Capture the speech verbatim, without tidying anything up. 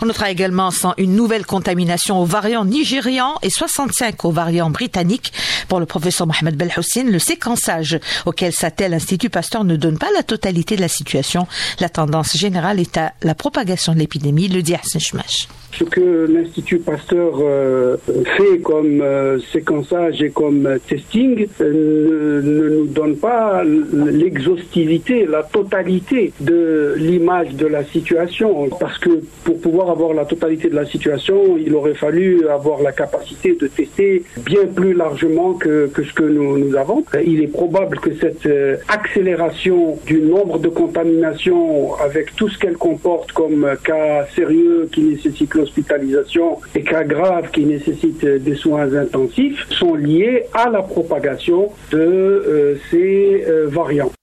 On notera également cent une nouvelles contaminations au variant nigérian et soixante-cinq au variant britannique. Pour le professeur Mohamed Belhoussine, le séquençage auquel s'attelle l'Institut Pasteur ne donne pas la totalité de la situation. La tendance générale est à la propagation de l'épidémie, le dit Hassan Chmash. Ce que l'Institut Pasteur euh, fait comme euh, séquençage et comme euh, testing euh, ne, ne nous donne pas l'exhaustivité, la totalité de l'image de la situation. Parce que pour pouvoir avoir la totalité de la situation, il aurait fallu avoir la capacité de tester bien plus largement que, que ce que nous, nous avons. Il est probable que cette euh, accélération du nombre de contaminations avec tout ce qu'elle comporte comme cas sérieux qui nécessitent l'hospitalisation et cas graves qui nécessitent des soins intensifs sont liés à la propagation de euh, ces euh, variants.